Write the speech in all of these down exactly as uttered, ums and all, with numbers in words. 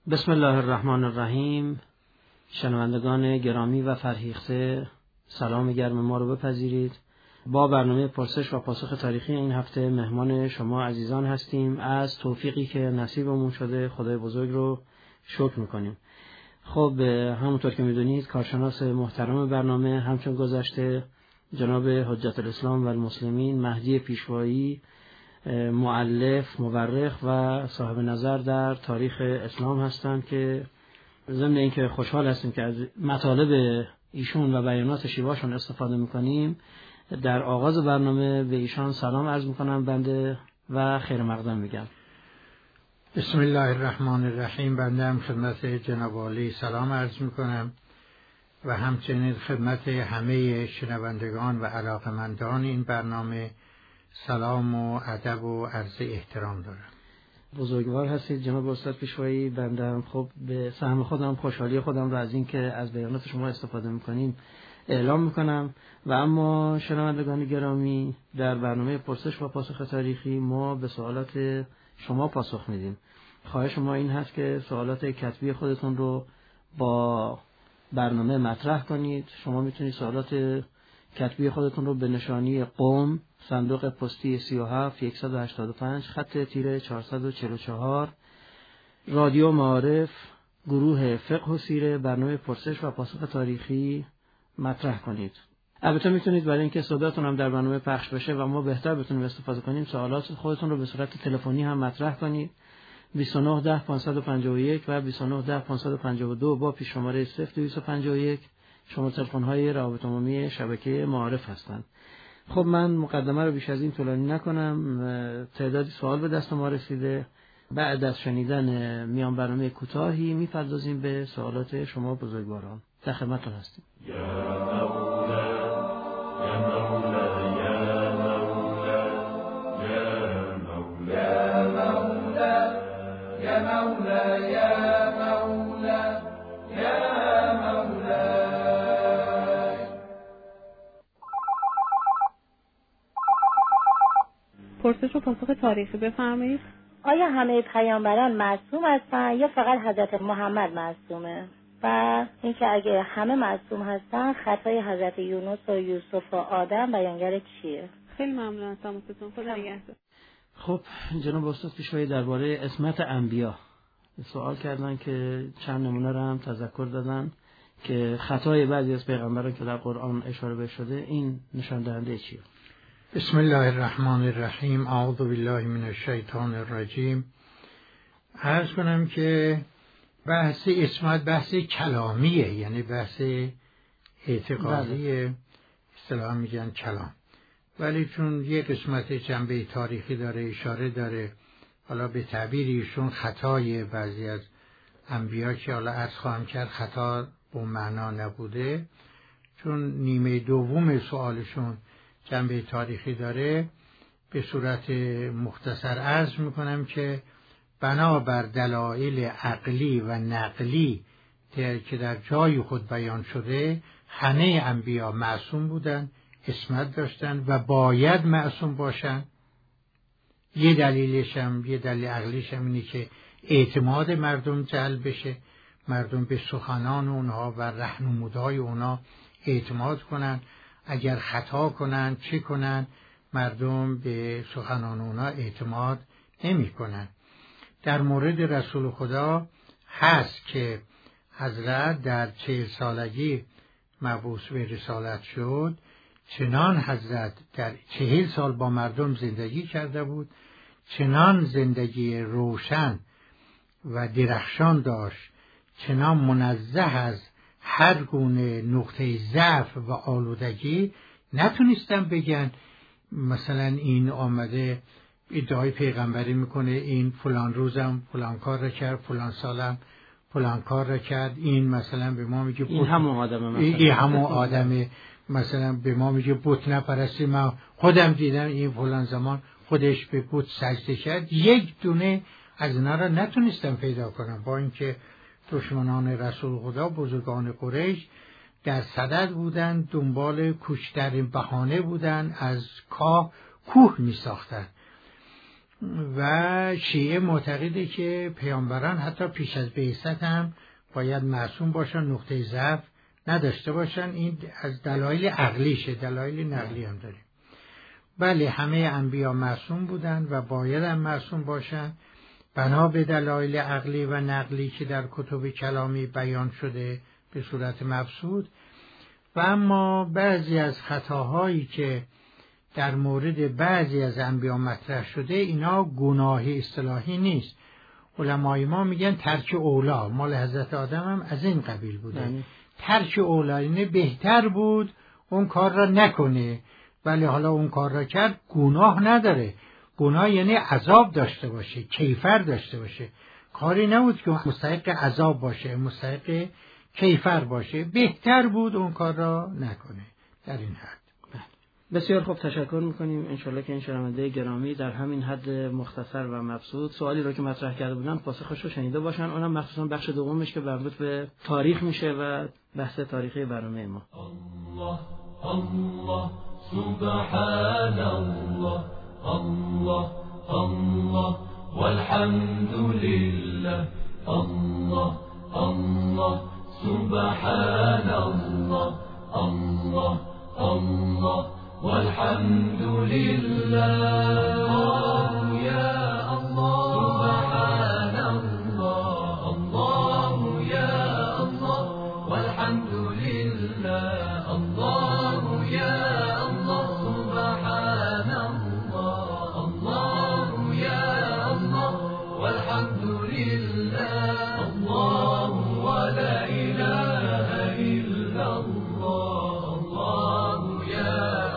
بسم الله الرحمن الرحیم. شنوندگان گرامی و فرهیخته، سلام گرم ما رو بپذیرید. با برنامه پرسش و پاسخ تاریخی این هفته مهمان شما عزیزان هستیم. از توفیقی که نصیبمون شده خدای بزرگ رو شکر میکنیم. خب همونطور که میدونید کارشناس محترم برنامه همچون گذشته جناب حجت الاسلام و المسلمین مهدی پیشوایی، مؤلف، مورخ و صاحب نظر در تاریخ اسلام هستند که ضمن اینکه خوشحال هستیم که از مطالب ایشون و بیانات شیواشون استفاده میکنیم، در آغاز برنامه به ایشان سلام عرض میکنم بنده و خیر مقدم میگم. بسم الله الرحمن الرحیم. بنده هم خدمت جناب عالی سلام عرض میکنم و همچنین خدمت همه شنوندگان و علاقمندان این برنامه سلام و ادب و عرض احترام دارم. بزرگوار هستید جناب استاد پیشوایی. بنده هم خب به سهم خودم خوشحالی خودم رو از این که از بیانات شما استفاده میکنیم اعلام میکنم. و اما شنوندگان گرامی، در برنامه پرسش و پاسخ تاریخی ما به سوالات شما پاسخ میدیم. خواهش ما این هست که سوالات کتبی خودتون رو با برنامه مطرح کنید. شما میتونید سوالات کتبی خودتون رو به نشانی قم، صندوق پستی سی و هفت صد و هشتاد و پنج، خط تیره چهارصد و چهل و چهار، رادیو معارف، گروه فقه و سیره، برنامه پرسش و پاسخ تاریخی مطرح کنید. البته میتونید برای اینکه صداتون هم در برنامه پخش بشه و ما بهتر بتونیم استفاده کنیم، سوالات خودتون رو به صورت تلفنی هم مطرح کنید. بیست و نه ده پانصد و پنجاه و یک و بیست و نه ده پانصد و پنجاه و دو با پیش شماره صفر دویست و پنجاه و یک شما تلفن‌های روابط عمومی شبکه معارف هستند. خب من مقدمه رو بیش از این طولانی نکنم. تعدادی سوال به دست ما رسیده. بعد از شنیدن میان برنامه کوتاهی میپردازیم به سوالات شما بزرگواران. در خدمتتون هستیم. یا مولا یا مولا یا مولا یا مولا یا مولا یا مولا یا مولا. پرسش و پاسخ تاریخی بفرمایید. آیا همه پیامبران معصوم هستن یا فقط حضرت محمد معصومه؟ و اینکه اگه همه معصوم هستن خطای حضرت یونس و یوسف و آدم بیانگر چیه؟ خیلی ممنون از تماستون. خدا نگهدار. خب جناب استاد پیشوایی درباره عصمت انبیا سوال کردن که چند نمونه رو هم تذکر دادن که خطای بعضی از پیغمبران که در قرآن اشاره بهش شده این نشان دهنده چیه؟ بسم الله الرحمن الرحیم. اعوذ بالله من الشیطان الرجیم. عرض کنم که بحث عصمت بحث کلامیه، یعنی بحث اعتقادی، اصطلاحا میگن کلام، ولی چون یک قسمت جنبه تاریخی داره، اشاره داره، حالا به تعبیر ایشون خطای بعضی از انبیا که حالا عرض خواهم کرد خطا به معنا نبوده، چون نیمه دوم سوالشون جنبه تاریخی داره، به صورت مختصر عرض میکنم که بنابر دلایل عقلی و نقلی که در جای خود بیان شده همه انبیا معصوم بودند، عصمت داشتند و باید معصوم باشند. یه دلیلش هم یه دلیل عقلیش هم اینه که اعتماد مردم جلب بشه، مردم به سخنان اونها و راهنمودهای اونها اعتماد کنند. اگر خطا کنند چه کنند، مردم به سخنان اونها اعتماد نمی کنند. در مورد رسول خدا هست که حضرت در چهل سالگی مبعوث به رسالت شد، چنان حضرت در چهل سال با مردم زندگی کرده بود، چنان زندگی روشن و درخشان داشت، چنان منزه از هر گونه نقطه ضعف و آلودگی، نتونستن بگن مثلا این آمده ادعای پیغمبری میکنه، این فلان روزم فلان کار را کرد، فلان سالم فلان کار را کرد، این مثلا به ما میگه این همون آدمه، مثلا این همون آدمه، مثلا به ما میگه بت نپرستی، من خودم دیدم این فلان زمان خودش به بت سجده کرد. یک دونه از اینا را نتونستم پیدا کنم، با اینکه دشمنان رسول خدا بزرگان قریش در صدد بودن، دنبال کوچکترین بهانه بودن، از کاه کوه می ساختن و شیعه معتقده که پیامبران حتی پیش از بعثت هم باید معصوم باشن، نقطه ضعف نداشته باشن. این از دلایل عقلیشه، دلایل نقلی هم داریم. بله، همه انبیا معصوم بودن و باید هم معصوم باشن بنا به دلایل عقلی و نقلی که در کتب کلامی بیان شده به صورت مبسوط. و اما بعضی از خطاهایی که در مورد بعضی از انبیا مطرح شده، اینا گناه اصطلاحی نیست. علمای ما میگن ترک اولا، مال حضرت آدم هم از این قبیل بوده. یعنی ترک اولا اینه بهتر بود اون کار را نکنه، ولی حالا اون کار را کرد، گناه نداره. گناه یعنی عذاب داشته باشه، کیفر داشته باشه. کاری نبود که مستحق عذاب باشه، مستحق کیفر باشه. بهتر بود اون کار را نکنه. در این حد. بسیار خوب، تشکر میکنیم. انشالله که این شنونده گرامی در همین حد مختصر و مبسوط سوالی رو که مطرح کرده بودن پاسخش رو شنیده باشن، اونم مخصوصا بخش دومش که مربوط به تاریخ میشه و بحث تاریخی برنامه ما. الله الله سبحان الله الله الله والحمد لله الله الله سبحان الله الله الله والحمد لله يا الله سبحان الله الله يا الله والحمد لله الله يا الله سبحان الله الله يا الله والحمد لله الله ولا إله إلا الله الله يا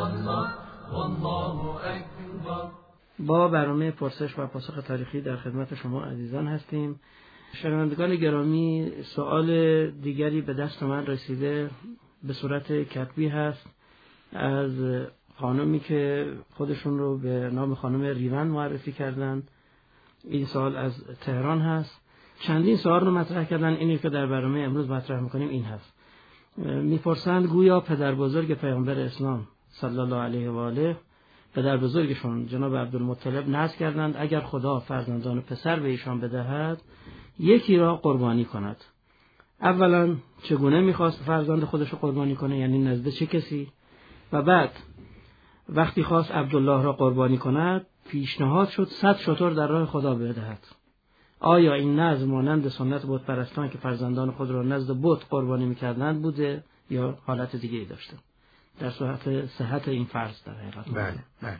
با برنامه پرسش و پاسخ تاریخی در خدمت شما عزیزان هستیم. شنوندگان گرامی، سوال دیگری به دست من رسیده به صورت کتبی هست از خانمی که خودشون رو به نام خانم ریون معرفی کردن. این سوال از تهران هست. چندین سوال رو مطرح کردن. اینی که در برنامه امروز مطرح میکنیم این هست. میپرسند گویا پدر بزرگ پیامبر اسلام صلی الله علیه و آله، پدر بزرگشون جناب عبدالمطلب نذر کردند اگر خدا فرزندان پسر به ایشان بدهد یکی را قربانی کند. اولا چگونه میخواست فرزند خودش رو قربانی کنه، یعنی نزد چه کسی؟ و بعد وقتی خواست عبدالله را قربانی کند پیشنهاد شد صد شتر در راه خدا بدهد. آیا این نذر مانند سنت بت پرستان که فرزندان خود را نزد بت قربانی میکردند بوده یا حالت دیگه ای داشته؟ در صحت صحت این فرض در حقیقت. بله بله.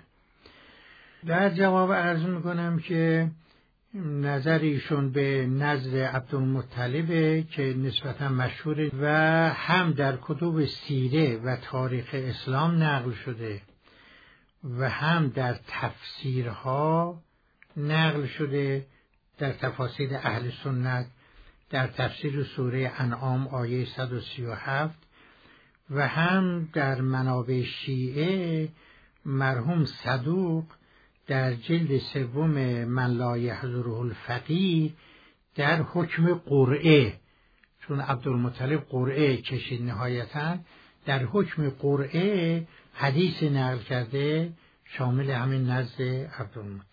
در جواب عرض میکنم که نظر ایشون به نظر عبدالمطلب که نسبتا مشهور و هم در کتب سیره و تاریخ اسلام نقل شده و هم در تفسیرها نقل شده، در تفاسیر اهل سنت، در تفسیر سوره انعام آیه صد و سی و هفت و هم در منابع شیعه مرحوم صدوق در جلد سوم من لا یحضره الفقیه در حکم قرعه، چون عبدالمطلب قرعه کشید نهایتا، در حکم قرعه حدیث نقل کرده شامل همین نزد عبدالمطلب.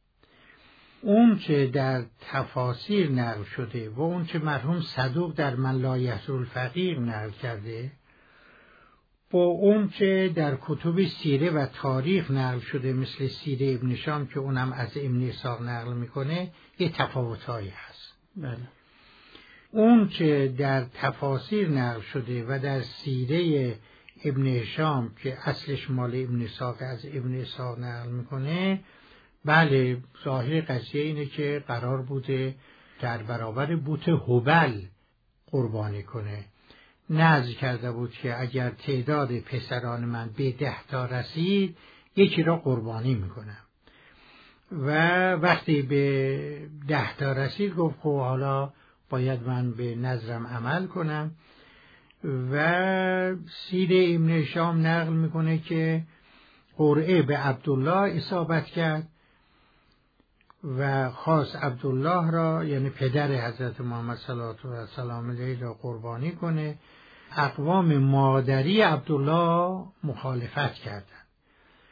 اون که در تفاسیر نقل شده و اون که مرحوم صدوق در من لا یحضره الفقیه نقل کرده با اون که در کتب سیره و تاریخ نقل شده مثل سیره ابن شام که اونم از ابن اسحاق نقل میکنه یه تفاوتایی هست. بله. اون که در تفاسیر نقل شده و در سیره ابن شام که اصلش مال ابن اسحاق از ابن اسحاق نقل میکنه، بله ظاهر قضیه اینه که قرار بوده در برابر بت هبل قربانی کنه. نذر کرده بود که اگر تعداد پسران من به ده تا رسید یکی را قربانی میکنم و وقتی به ده تا رسید گفت خب حالا باید من به نذرم عمل کنم. و سیره ابن شام نقل میکنه که قرعه به عبدالله اصابت کرد و خواست عبدالله را یعنی پدر حضرت محمد صلی الله علیه و سلام علیه را قربانی کنه. اقوام مادری عبدالله مخالفت کردند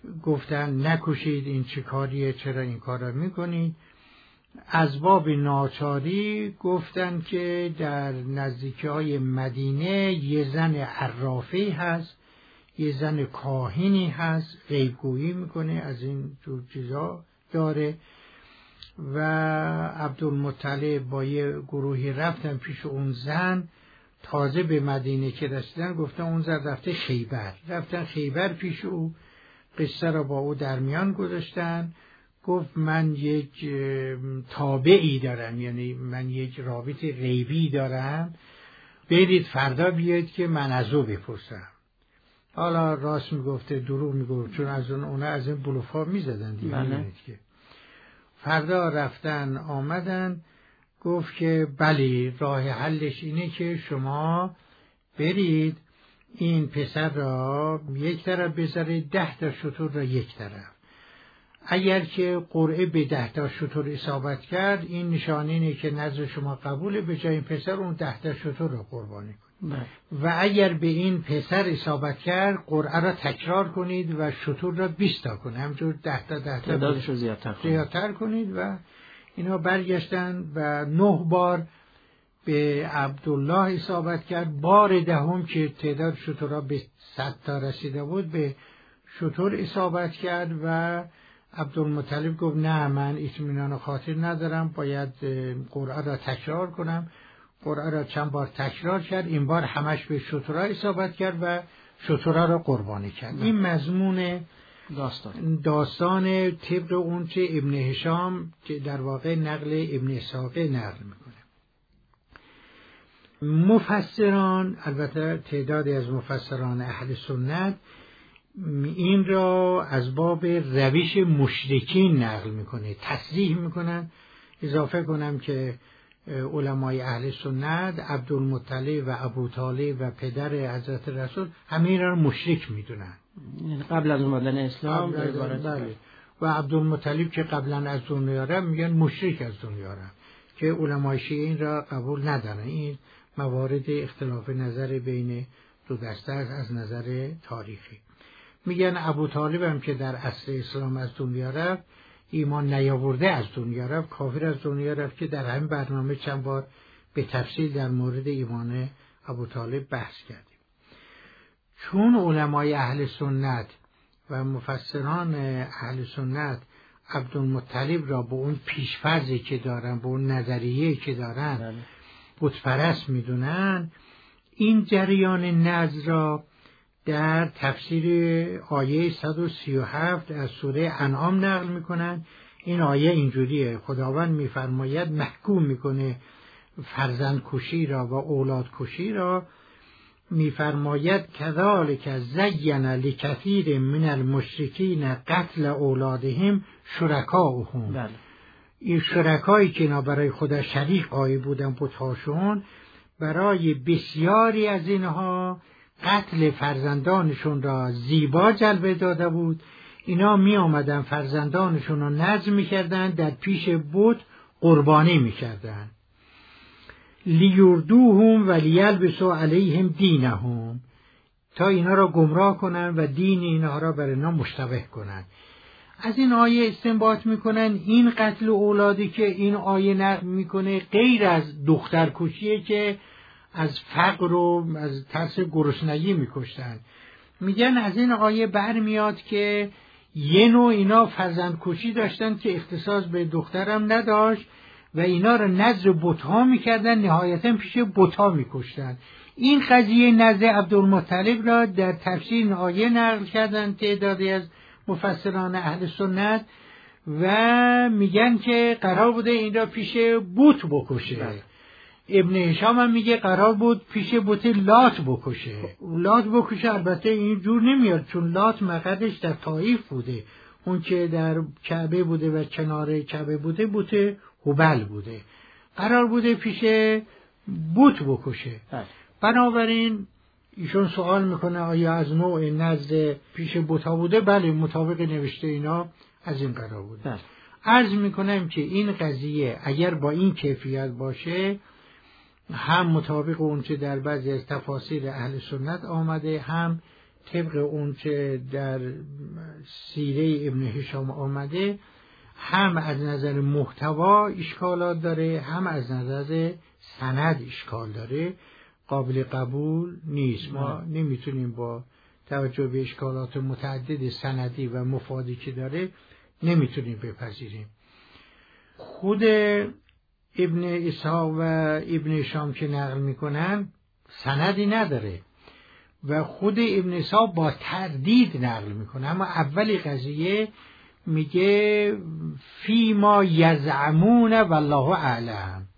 گفتن نکوشید، این چه کاریه، چرا این کار را میکنید. از باب ناچاری گفتن که در نزدیکی های مدینه یه زن عرافی هست، یه زن کاهنی هست، غیبگویی میکنه، از این جور چیزا داره. و عبدالمطلب با یه گروهی رفتن پیش اون زن. تازه به مدینه که رسیدن گفتن اون زن رفته خیبر. رفتن خیبر پیش او، قصه را با او در میان گذاشتن. گفت من یک تابعی دارم، یعنی من یک رابط غیبی دارم، برید فردا بیاید که من از او بپرسم. حالا راست میگفته دروغ میگفت، چون از اون اونا از این بلوفا میزدن دیگه. که فردا رفتن آمدن، گفت که بله راه حلش اینه که شما برید این پسر را یک طرف بذارید، ده تا شتر را یک طرف. اگر که قرعه به ده تا شتر اصابت کرد، این نشانه اینه که نظر شما قبوله، به جای این پسر اون ده تا شتر را قربانی کنید. و اگر به این پسر اصابت کرد، قرعه را تکرار کنید و شتر را بیست تا کنید، همجور ده تا ده تا تعدادش رو زیادتر کنید. زیادتر کنید. و اینا برگشتن و نه بار به عبدالله اصابت کرد. بار دهم که تعداد شترها به صد تا رسیده بود، به شتر اصابت کرد و عبدالمطلب گفت نه من اطمینان خاطر ندارم، باید قرعه را تکرار کنم. قرعه را چند بار تکرار کرد، این بار همش به شترها اصابت کرد و شترها را قربانی کرد. این مضمون داستان داستان طبق اون چه ابن هشام که در واقع نقل ابن اسحاق نقل میکنه. مفسران، البته تعدادی از مفسران اهل سنت این را از باب روش مشرکین نقل میکنه، تصریح میکنن. اضافه کنم که علمای اهل سنت عبدالمطلب و ابوطالب و پدر حضرت رسول همه را مشرک میدونن، قبل از اومدن اسلام. بله. و عبدالمطلب که قبلا از دنیا رفت میگن مشرک از دنیا رفت، که علمای شیعه این را قبول ندارن. این موارد اختلاف نظر بین دو دسته از نظر تاریخی. میگن ابوطالب هم که در اصل اسلام از دنیا رفت، ایمان نیاورده از دنیا رفت، کافر از دنیا رفت، که در همین برنامه چند بار به تفصیل در مورد ایمان ابوطالب بحث کردیم. چون علمای اهل سنت و مفسران اهل سنت عبدالمطلب را به اون پیشفرضی که دارن، به اون نظریه که دارن بتپرست میدونن، این جریان نذر را در تفسیر آیه صد و سی و هفت از سوره انعام نقل میکنن. این آیه اینجوریه: خداوند میفرماید محکوم میکنه فرزند کشی را و اولاد کشی را، میفرماید کذالک زین لکثیر من المشرکین قتل اولادهم شرکاؤهم. بله. این شرکایی که اینا برای خدا شریک قائل بودن، بت‌هاشون، برای بسیاری از اینها قتل فرزندانشون را زیبا جلوه داده بود. اینا می آمدن فرزندانشون را نذر می کردن، در پیش بت قربانی می کردن. لیردوهم و لیلبسوا علیهم دینهم، تا اینا را گمراه کنن و دین اینها را بر اینا مشتبه کنن. از این آیه استنباط میکنن این قتل اولادی که این آیه نقل میکنه غیر از دخترکشیه که از فقر و از ترس گرسنگی میکشتن. میگن از این آیه برمیاد که یه نوع اینا فرزند کشی داشتن که اختصاص به دخترم نداشت و اینا را نذر بت‌ها میکردن، نهایتا پیش بت‌ها میکشتن. این قضیه نزد عبدالمطلب را در تفسیر آیه نقل کردن تعدادی از مفسران اهل سنت و میگن که قرار بوده این را پیش بت بکشه. بله. ابن هشام هم میگه قرار بود پیش بت لات بکشه. لات بکشه البته این جور نمیاد، چون لات مقدش در طائف بوده، اون که در کعبه بوده و کنار کعبه بوده بت هبل بوده. قرار بوده پیش بت بکشه. بله. بنابراین ایشون سوال میکنه آیا از نوع نزد پیش بت‌ها بوده؟ بله، مطابق نوشته اینا از این قرار بوده. بله. عرض میکنم که این قضیه اگر با این کیفیت باشه، هم مطابق اون چه در بعضی از تفاسیر اهل سنت آمده، هم طبق اون چه در سیره ابن هشام آمده هم از نظر محتوا اشکالات داره، هم از نظر سند اشکال داره، قابل قبول نیست. ما نمیتونیم با توجه به اشکالات متعدد سندی و مفادی که داره نمیتونیم بپذیریم. خود ابن اسحاق و ابن هشام که نقل میکنن سندی نداره و خود ابن اسحاق با تردید نقل میکنه، اما اولی قضیه میگه فی ما یزعمون والله اعلم،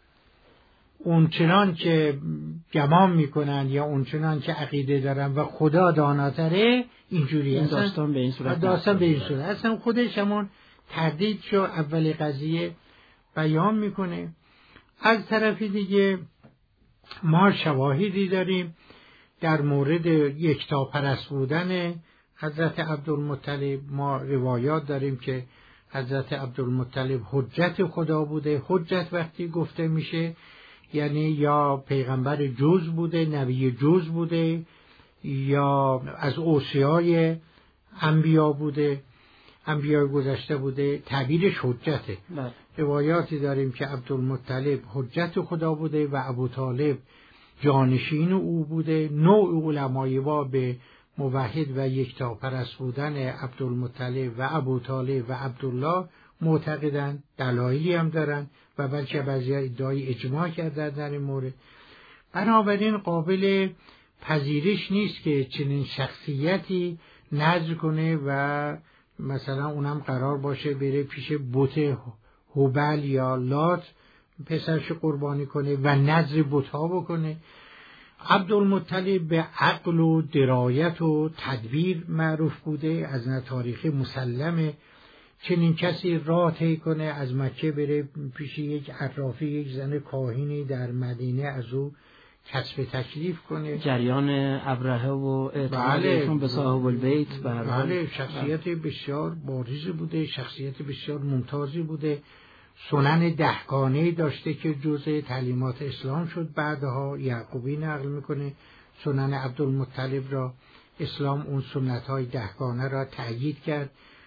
اون چنان که گمان میکنن یا اون چنان که عقیده دارن و خدا داناتره، اینجوری این داستان به این صورت داستان به این صورت اصلا خودش همون تردید شو اولی قضیه بیان میکنه. از طرف دیگه ما شواهدی داریم در مورد یکتاپرست بودن حضرت عبدالمطلب. ما روایات داریم که حضرت عبدالمطلب حجت خدا بوده. حجت وقتی گفته میشه یعنی یا پیغمبر جز بوده، نبی جز بوده، یا از اوصیای انبیا بوده، انبیای گذشته بوده، تعبیرش حجته. بله. روایاتی داریم که عبدالمطلب حجت خدا بوده و ابوطالب جانشین او بوده. نوع علمای با به موحد و یکتاپرست بودن عبدالمطلب و ابوطالب و عبدالله معتقدند، دلایلی هم دارن و بلکه بعضی ادعای اجماع کردن در این مورد. بنابراین قابل پذیرش نیست که چنین شخصیتی نذر کنه و مثلا اونم قرار باشه بره پیش بت هبل یا لات پسرش قربانی کنه و نذر بت‌ها بکنه. عبدالمطلب به عقل و درایت و تدبیر معروف بوده، از نه تاریخی مسلمه چنین کسی راه طی کنه از مکه بره پیش یک عرافی، یک زن کاهنی در مدینه، از او کسب تکلیف کنه. جریان ابرهه و اعتمادشون به صاحب البیت. بله، شخصیت بسیار بارزی بوده، شخصیت بسیار ممتازی بوده. سنن دهگانه داشته که جزء تعلیمات اسلام شد. بعدها یعقوبی نقل میکنه سنن عبدالمطلب را، اسلام اون سنت های دهگانه را تأیید کرد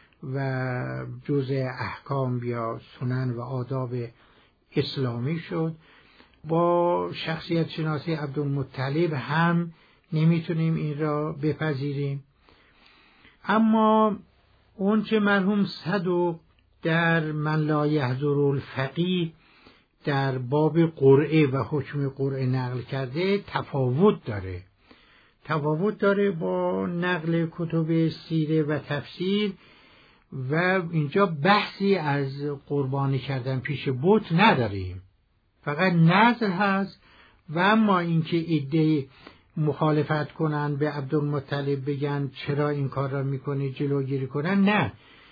و جزء احکام یا سنن و آداب اسلامی شد. با شخصیت شناسی عبدالمطلب هم نمیتونیم این را بپذیریم. اما اون چه مرحوم صدوق در من لا یحضر الفقیه در باب قرعه و حکم قرعه نقل کرده تفاوت داره تفاوت داره با نقل کتب سیره و تفسیر و اینجا بحثی از قربانی کردن پیش بت نداریم، فقط نذر هست. و اما اینکه ایده مخالفت کنن به عبدالمطلب بگن چرا این کار را میکنه جلوگیری کنن، نه،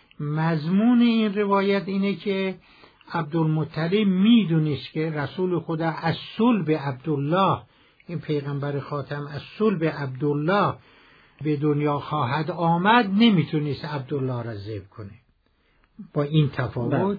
مضمون این روایت اینه که عبدالمطلب میدونست که رسول خدا از صلب عبدالله، این پیغمبر خاتم از صلب عبدالله به دنیا خواهد آمد، نمیتونست عبدالله را ذبح کنه. با این تفاوت.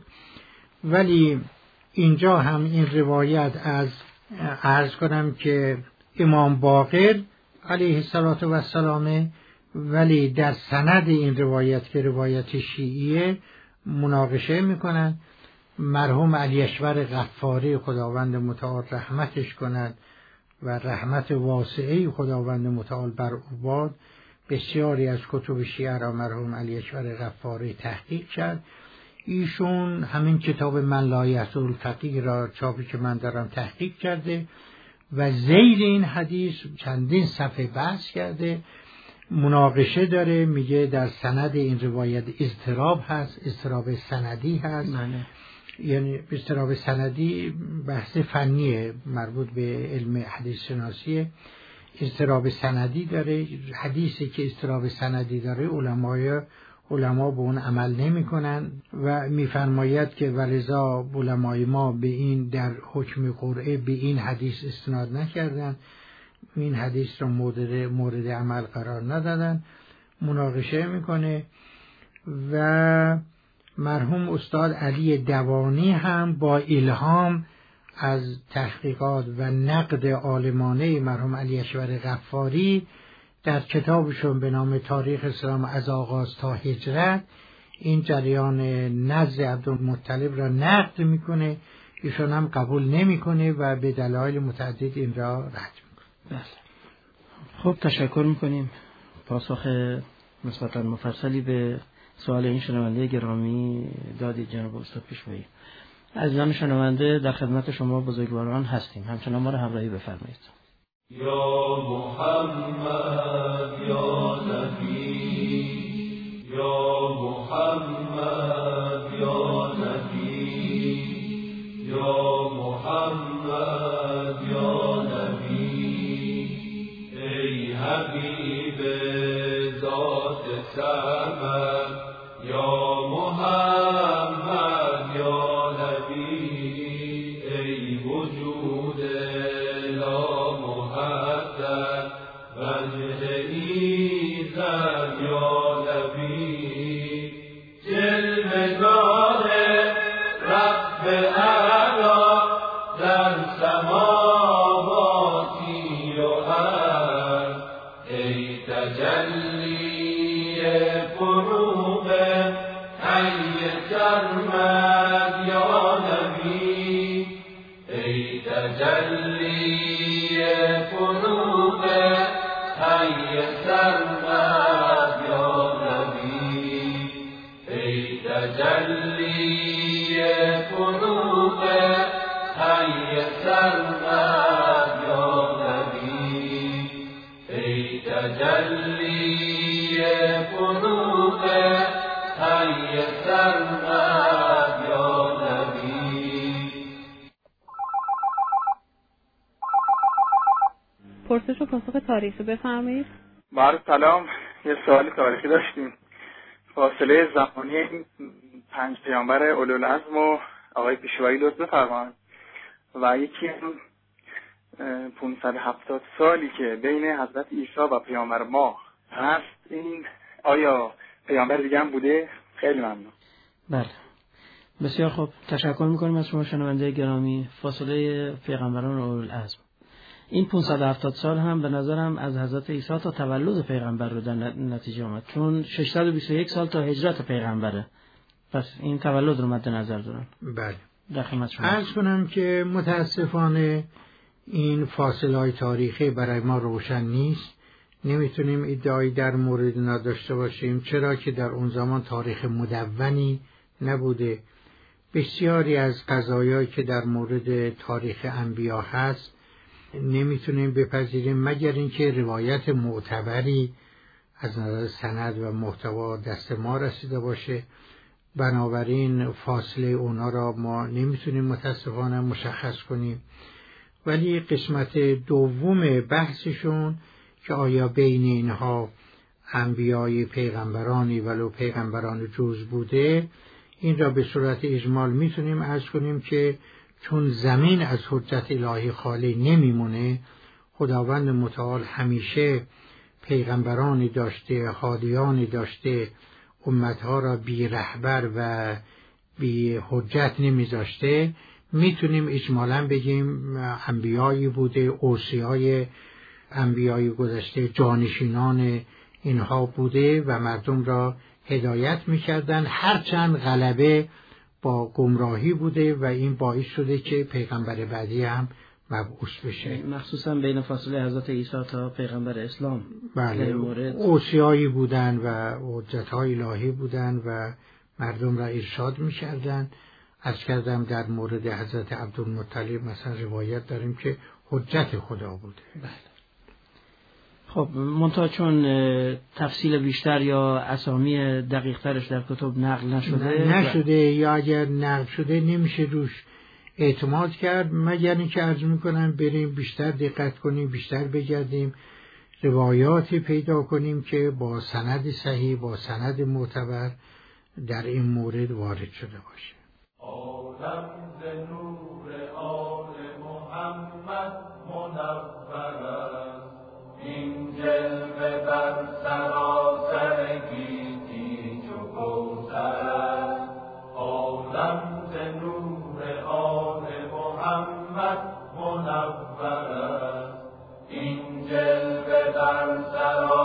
ولی اینجا هم این روایت از عرض کنم که امام باقر علیه السلام، ولی در سند این روایت که روایت شیعیه مناقشه میکنن. مرحوم علی اکبر غفاری خداوند متعال رحمتش کند و رحمت واسعه خداوند متعال بر او باد، بسیاری از کتب شیعه را مرحوم علی اکبر غفاری تحقیق کرد. ایشون همین کتاب من لا یحضر الفقیه را، چاپی که من دارم، تحقیق کرده و زیر این حدیث چندین صفحه بحث کرده، مناقشه داره. میگه در سند این روایت اضطراب هست، اضطراب سندی هست. معنی. یعنی اضطراب سندی بحث فنیه مربوط به علم حدیث شناسیه. اضطراب سندی داره، حدیثی که اضطراب سندی داره علمای علما به اون عمل نمی کنن و میفرماید که ولذا علمای ما به این در حکم قرعه به این حدیث استناد نکردن، این حدیث را مورد مورد عمل قرار ندادن. مناقشه میکنه و مرحوم استاد علی دوانی هم با الهام از تحقیقات و نقد عالمانه مرحوم علی اکبر غفاری در کتابشون به نام تاریخ اسلام از آغاز تا هجرت این جریان نزد عبدالمطلب را نقد میکنه، ایشون هم قبول نمیکنه و به دلایل متعدد این را رد میکنه. بله. خب تشکر میکنیم، پاسخ نسبتاً مفصلی به سوال این شنونده گرامی دادید جناب استاد پیشوایی. عزیزان شنونده در خدمت شما بزرگواران هستیم، همچنان ما را همراهی بفرمایید. یا محمد یا نبی، یا محمد یا نبی، یا محمد یا نبی، ای حبیب ذات سمد، یا محمد یا نبی، ای وجود لا محدد وجه ایزد یا نبی، جلوه‌گاه رب اعلی در سماواتی و ارض، ای تجلی فروغ حی سرمد یا نبی، ای تجلی فروغ حی سرمد یا نبی، ای تجلی فروغ حی سرمد یا نبی، ای تجلی فروغ حی سرمد یا نبی. پرسش و پاسخ تاریخی بفرمایید. بله سلام، یه سوال تاریخی داشتیم. فاصله زمانی این پنج پیامبر اولوالعزم و آقای پیشوایی لطف بفرمایید و یکی هم پانصد و هفتاد سالی که بین حضرت عیسی و پیامبر ما هست، این آیا پیامبر دیگه هم بوده؟ خیلی ممنون. بله بسیار خوب، تشکر میکنیم از شما شنونده گرامی. فاصله پیغمبران اولوالعزم این پانصد و هفتاد سال هم به نظرم از حضرت عیسی تا تولد پیغمبر رو در نتیجه آمد، چون ششصد و بیست و یک سال تا هجرت پیغمبره، پس این تولد رو مد نظر دارن. بله در خدمت شما. عرض کنم که متاسفانه این فاصله های تاریخی برای ما روشن نیست، نمیتونیم ادعایی در مورد اینا داشته باشیم، چرا که در اون زمان تاریخ مدونی نبوده. بسیاری از قضایایی که در مورد تاریخ انبیا هست نمیتونیم بپذیریم مگر اینکه روایت معتبری از نظر سند و محتوا دست ما رسیده باشه. بنابراین فاصله اونا را ما نمیتونیم متاسفانه مشخص کنیم. ولی قسمت دوم بحثشون که آیا بین اینها انبیای پیغمبرانی ولو پیغمبران جز بوده، این را به صورت اجمال میتونیم عرض کنیم که چون زمین از حجت الهی خالی نمیمونه، خداوند متعال همیشه پیغمبرانی داشته، هادیانی داشته، امتها را بی رهبر و بی حجت نمیذاشته، میتونیم اجمالاً بگیم انبیایی بوده، اوصیای انبیای گذشته جانشینان اینها بوده و مردم را هدایت میکردن، هرچند غلبه با گمراهی بوده و این باعث شده که پیغمبر بعدی هم مبعوث بشه، مخصوصا بین فاصله حضرت عیسی تا پیغمبر اسلام. بله اوصیایی بودن و حجت‌های الهی بودن و مردم را ارشاد میکردن. از کردم در مورد حضرت عبدالمطلب مثلا روایت داریم که حجت خدا بوده. بله. خب منتها چون تفصیل بیشتر یا اسامی دقیق ترش در کتب نقل نشده نشده یا اگر نقل شده نمیشه روش اعتماد کرد، مگر اینکه عرض میکنم بریم بیشتر دقت کنیم، بیشتر بگردیم، روایاتی پیدا کنیم که با سند صحیح، با سند معتبر در این مورد وارد شده باشه. عالم ز نور آل محمد منور است، این جلوه بر سراسر گیتی چو کوثر است. عالم ز نور آل محمد منور است، این جلوه بر سراسر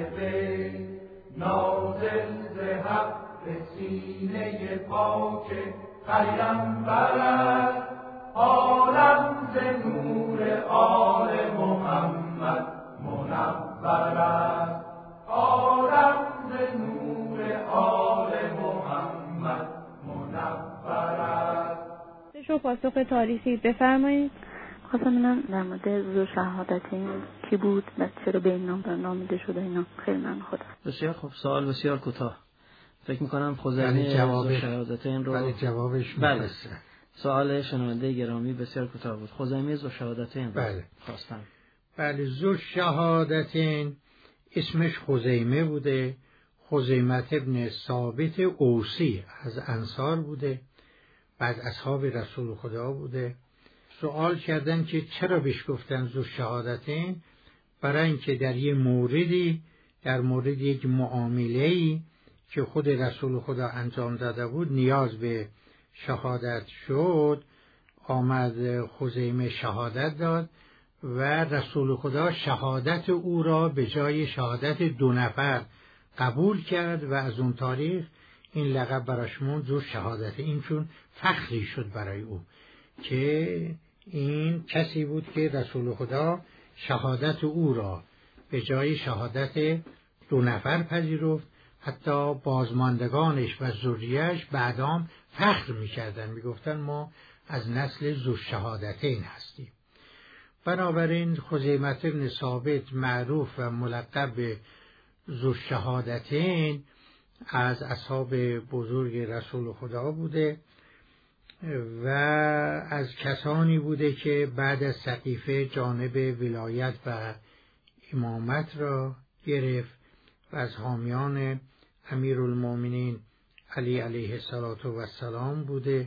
به نازل ز حق به سینه پاک پیامبر است. عالم ز نور آل محمد منور است. عالم ز نور آل محمد منور است. شو پاسخ تاریخی بفرمایید. خواستم ببینم در مورد ذوالشهادتین کی بود و چرا به این نام نامیده شده. اینا خیلی من خدا. بسیار خوب، سوال بسیار کوتاه. فکر می‌کنم خزیمه ذوالشهادتین رو ولی جوابش بله. مفصل. سوال شنونده گرامی بسیار کوتاه بود. خزیمه ذوالشهادتین بله خواستم. بله ذوالشهادتین اسمش خزیمه بوده. خزیمه ابن ثابت اوسی از انصار بوده، بعد اصحاب رسول خدا بوده. سوال کردن که چرا بهش گفتن ذوالشهادتین؟ برای اینکه در یه موردی، در مورد یک معامله‌ای که خود رسول خدا انجام داده بود نیاز به شهادت شد، آمد خزیمه شهادت داد و رسول خدا شهادت او را به جای شهادت دو نفر قبول کرد و از اون تاریخ این لقب براش موند ذوالشهادتین. این چون فخری شد برای او که این کسی بود که رسول خدا شهادت او را به جای شهادت دو نفر پذیرفت. حتی بازماندگانش و ذریه‌اش بعدام فخر می‌کردن، می‌گفتن ما از نسل ذوالشهادتین هستیم. بنابراین خزیمه بن ثابت معروف و ملقب به ذوالشهادتین از اصحاب بزرگ رسول خدا بوده و از کسانی بوده که بعد از سقیفه جانب ولایت و امامت را گرفت و از حامیان امیرالمومنین علی علیه السلام بوده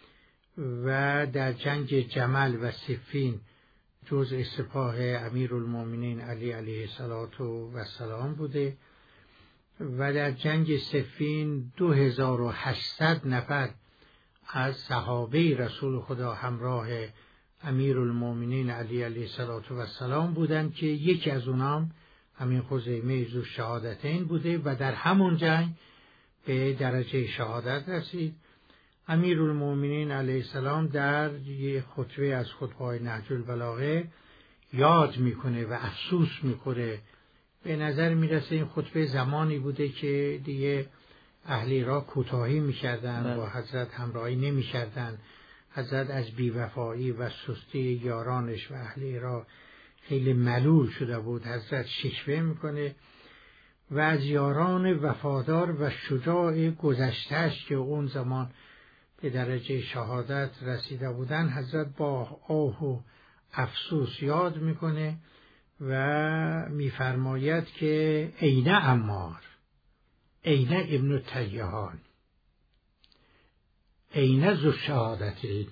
و در جنگ جمل و صفین جزء سپاه امیرالمومنین علی علیه السلام بوده و در جنگ صفین دو هزار و هشتصد نفر از صحابه رسول خدا همراه امیرالمومنین علی علیه السلام بودند که یکی از اونام همین خزیمه ذوالشهادتین بوده و در همون جنگ به درجه شهادت رسید. امیرالمومنین علیه السلام در یک خطبه از خطبه‌های نهج البلاغه یاد میکنه و افسوس میخوره. به نظر میرسه این خطبه زمانی بوده که دیگه اهل عراق کوتاهی میکردن، با حضرت همراهی نمیکردن. حضرت از بیوفایی و سستی یارانش و اهل عراق خیلی ملول شده بود. حضرت شکوه میکنه و از یاران وفادار و شجاع گذشتهش که اون زمان به درجه شهادت رسیده بودن حضرت با آه و افسوس یاد میکنه و میفرماید که عین عمار، عین ابن تیهان، عین ذوالشهادتین.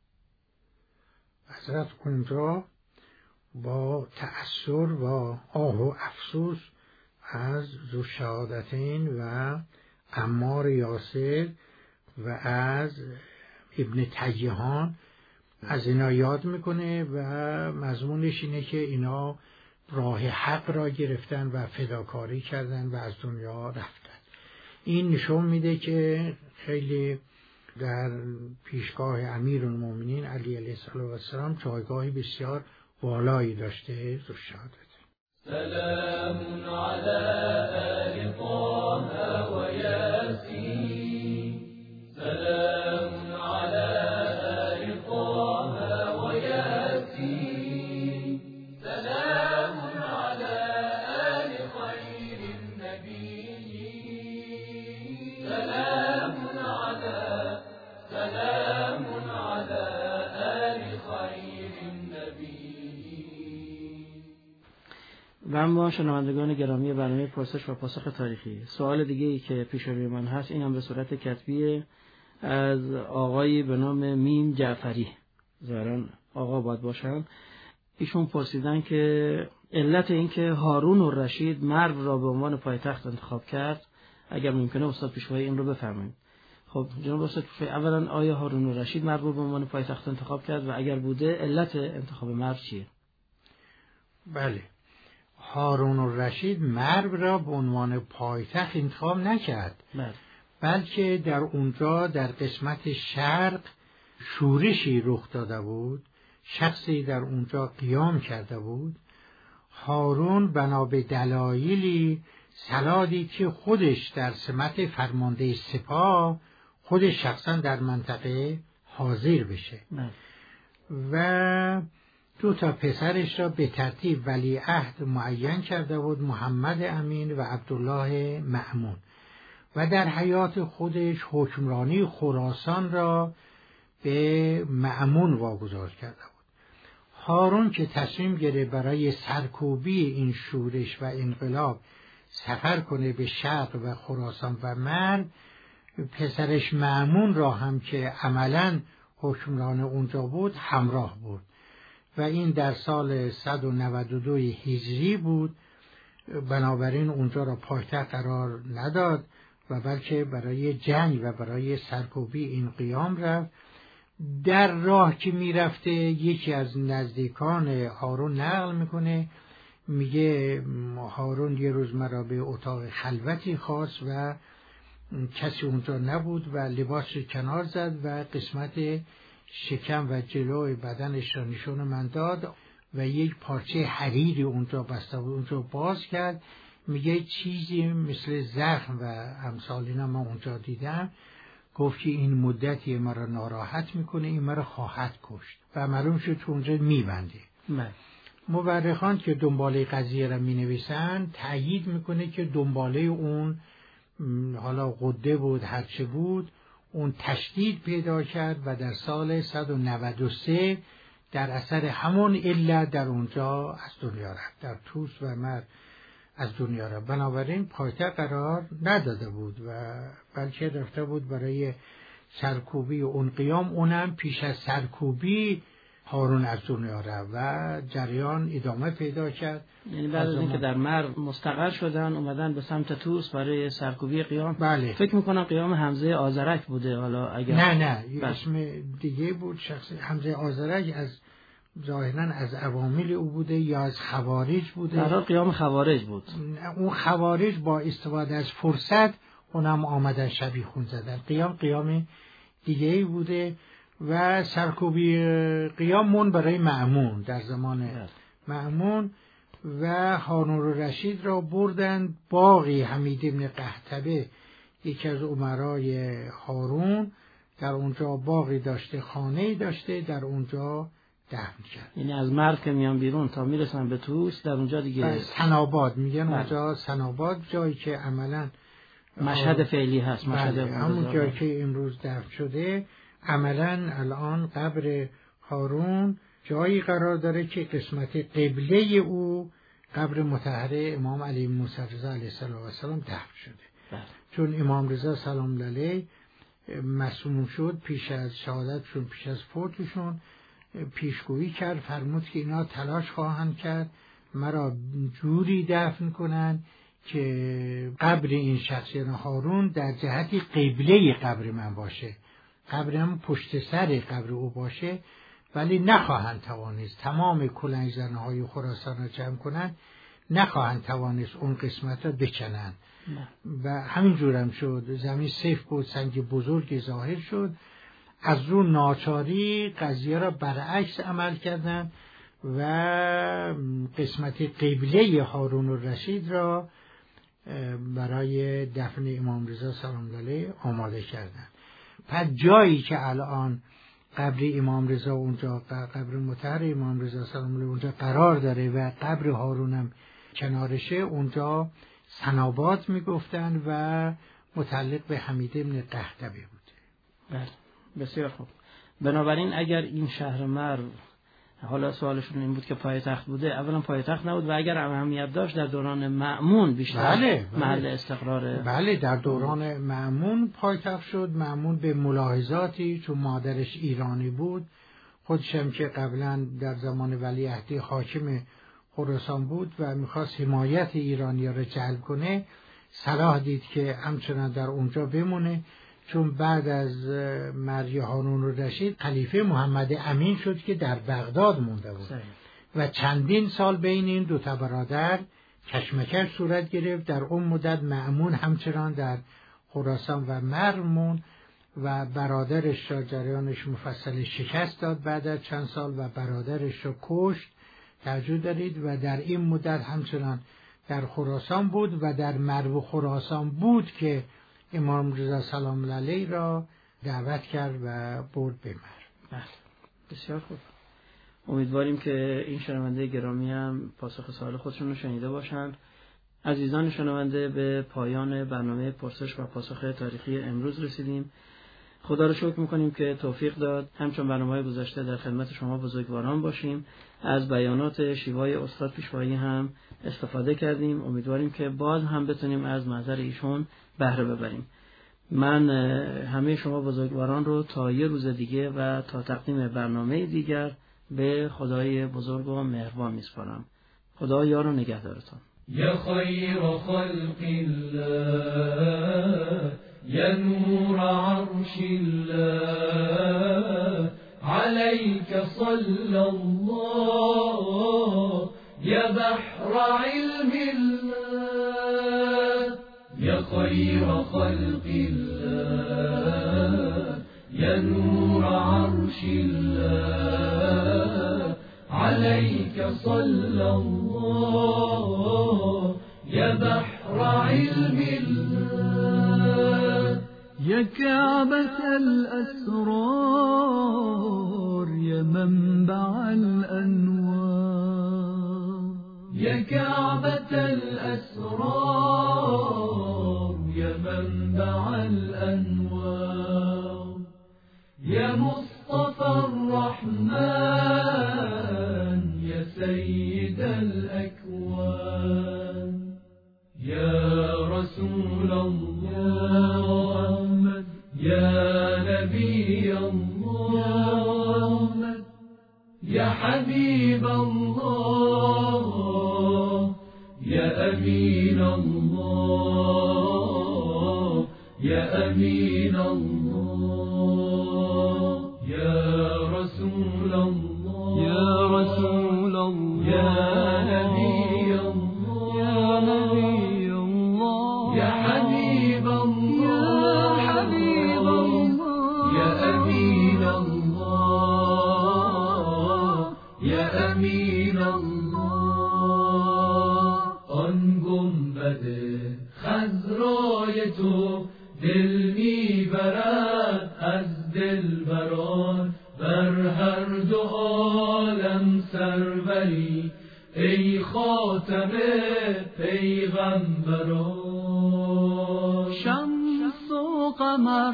حضرت اونجا با تأثر و آه و افسوس از ذوالشهادتین و عمار یاسر و از ابن تیهان از اینا یاد میکنه و مضمونش اینه که اینا راه حق را گرفتن و فداکاری کردن و از دنیا رفتن. این نشون میده که خیلی در پیشگاه امیرالمومنین علی علیه السلام جایگاهی بسیار والایی داشته ذوالشهادتین. سلام علی آل طه و یاسین. سلام علی آل طه و یاسین. سلام علی آل خیر النبیین. سلام علی سلام علی آل خیر النبیین. و اما شنوندگان گرامی برنامه پرسش و پاسخ تاریخی، سوال دیگه ای که پیش روی من هست این هم به صورت کتبی از آقایی به نام میم جعفری، ظاهراً آقا باید باشن. ایشون پرسیدن که علت این که هارون الرشید مرو را به عنوان پایتخت انتخاب کرد، اگر ممکنه استاد پیشوایی این رو بفرمایید. خب جناب استاد پیشوایی، اولا آیا هارون الرشید مرو را به عنوان پایتخت انتخاب کرد و اگر بوده علت انتخاب مرو چیه؟ بله، هارون الرشید مرو را به عنوان پایتخت انتخاب نکرد، بله. بلکه در اونجا در قسمت شرق شورشی رخ داده بود، شخصی در اونجا قیام کرده بود. هارون بنا به دلایلی سلادی که خودش در سمت فرمانده سپاه خودش شخصا در منطقه حاضر بشه بله. و دو تا پسرش را به ترتیب ولیعهد معین کرده بود، محمد امین و عبدالله مأمون، و در حیات خودش حکمرانی خراسان را به مأمون واگذار کرده بود. هارون که تصمیم گرفت برای سرکوبی این شورش و انقلاب سفر کنه به شرق و خراسان و مرو، پسرش مأمون را هم که عملاً حکمران اونجا بود همراه بود و این در سال صد و نود و دو هجری بود. بنابراین اونجا را پایتخت قرار نداد و بلکه برای جنگ و برای سرکوبی این قیام رفت. در راه که میرفته یکی از نزدیکان هارون نقل میکنه، میگه هارون یه روز مرا به اتاق خلوتی خواست و کسی اونجا نبود و لباس کنار زد و قسمت شکم و جلوی بدنش را نشون من داد و یک پارچه حریری اونجا بسته بود، اونجا باز کرد. میگه چیزی مثل زخم و امثال اینا من اونجا دیدم. گفت که این مدتی مرا ناراحت میکنه، این مرا خواهد کشت و معلوم شد تو اونجا میبنده. مورخان که دنباله قضیه را مینویسن تأیید میکنه که دنباله اون حالا قده بود هرچه بود، اون تشدید پیدا کرد و در سال صد و نود و سه در اثر همون علت در اونجا از دنیا رفت، در توس و مرو از دنیا رفت. بنابراین پایتخت قرار نداده بود و بلکه رفته بود برای سرکوبی اون قیام. اونم پیش از سرکوبی هارون از دنیا رفت و جریان ادامه پیدا کرد. یعنی بعد از اینکه در مرو مستقر شدن اومدن به سمت توس برای سرکوبی قیام. بله. فکر میکنم قیام حمزه آذرک بوده. حالا اگر نه نه بله. اسم دیگه بود. شخص حمزه آذرک از ظاهراً از عوامل او بوده یا از خوارج بوده. در حال قیام خوارج بود. اون خوارج با استفاده از فرصت اونم آمدن شبیه خون زدن. قیام قیام دیگه بوده و سرکوبی قیام مون برای مأمون در زمان مأمون و هارون الرشید را بردن باغی حمید بن قحطبه، یکی از امرای هارون، در اونجا باغی داشته، خانه‌ای داشته، در اونجا دفن کرد. یعنی از مرو که میان بیرون تا میرسن به توس در اونجا دیگه سناباد میگن. اونجا سناباد جایی که عملاً مشهد فعلی هست، مشهد همون جایی که امروز دفن شده. عملاً الان قبر هارون جایی قرار داره که قسمت قبله او قبر مطهر امام علی موسی رضا علیه السلام دفن شده. بله. چون امام رضا سلام علیه مسموم شد، پیش از شهادتشون، پیش از فوتشون پیشگویی کرد، فرمود که اینا تلاش خواهند کرد مرا جوری دفن کنن که قبر این شخصیت هارون در جهت قبله قبر من باشه، قبرم پشت سر قبر او باشه، ولی نخواهند توانست تمام کلنگ زنهای خراسان را جمع کنند، نخواهند توانست اون قسمت را بکنن. و همین جورم شد. زمین سیف بود، سنگ بزرگی ظاهر شد. از رو ناچاری قضیه را برعکس عمل کردند و قسمت قبله هارون الرشید را برای دفن امام رضا سلام علیه آماده کردند. پس جایی که الان قبر امام رضا اونجا، قبر مطهر امام رضا سلام علیه اونجا قرار داره و قبر هارونم کنارشه، اونجا سنابات میگفتن و متعلق به حمید بن قحطبه بوده. بله، بسیار خوب. بنابراین اگر این شهر مرو، حالا سوالشون این بود که پایتخت بوده، اولا پایتخت نبود و اگر اهمیت داشت در دوران مأمون بیشتر بله، بله. محل استقرار. بله، در دوران مأمون پایتخت شد. مأمون به ملاحظاتی، چون مادرش ایرانی بود، خودشم که قبلا در زمان ولیعهد حاکم خراسان بود و میخواست حمایت ایرانی‌ها را جلب کنه، صلاح دید که همچنان در اونجا بمونه، چون بعد از مرگ هارون الرشید خلیفه محمد امین شد که در بغداد مونده بود. صحیح. و چندین سال بین این دو تا برادر کشمکش صورت گرفت. در اون مدت مأمون همچنان در خراسان و مرو موند و برادرش را جریانش مفصل شکست داد بعد از چند سال و برادرش را کشت. توجه دارید و در این مدت همچنان در خراسان بود و در مرو خراسان بود که امام رضا سلام الله علیه را دعوت کرد و برد به مرو. بسیار خوب. امیدواریم که این شنونده گرامی هم پاسخ سوال خودشون رو شنیده باشند. عزیزان شنونده، به پایان برنامه پرسش و پاسخ تاریخی امروز رسیدیم. خدا رو شکر میکنیم که توفیق داد همچون برنامه‌های گذشته در خدمت شما بزرگواران باشیم. از بیانات شیوای استاد پیشوایی هم استفاده کردیم. امیدواریم که باز هم بتونیم از نظر ایشون بهره ببریم. من همه شما بزرگواران رو تا یه روز دیگه و تا تقدیم برنامه دیگر به خدای بزرگ و مهربان میسپارم. خدا یار و نگهدارتان. یا خیر خلق الله یا نور عرش الله عليك صلى الله يا بحر علم الله يا خير خلق الله يا نور عرش الله عليك صلى الله يا بحر علم الله يا كعبة الأسرار يا منبع الأنوار يا كعبة الأسرار يا منبع الأنوار يا مصطفى الرحمن يا سيد الأكوان يا رسول الله يا نبي الله يا حبيب الله يا أمين الله يا أمين الله يا رسول الله يا رسول الله يا نبي الله يا نبي الله يا حبيب الله يا حبيب الله يا أمين الله يا أمين الله آن گنبد خضرای تو دل میبرد از دلبران بر هر دو عالم سروری ای خاتم پیغمبران شمس و قمر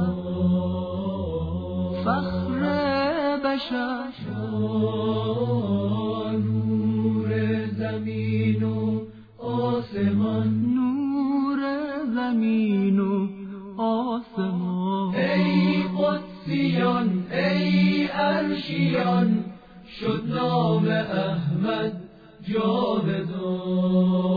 فخر بشر نور زمین و آسمان نور زمین و آسمان ای قدسیان ای عرشیان شد نام احمد جاودان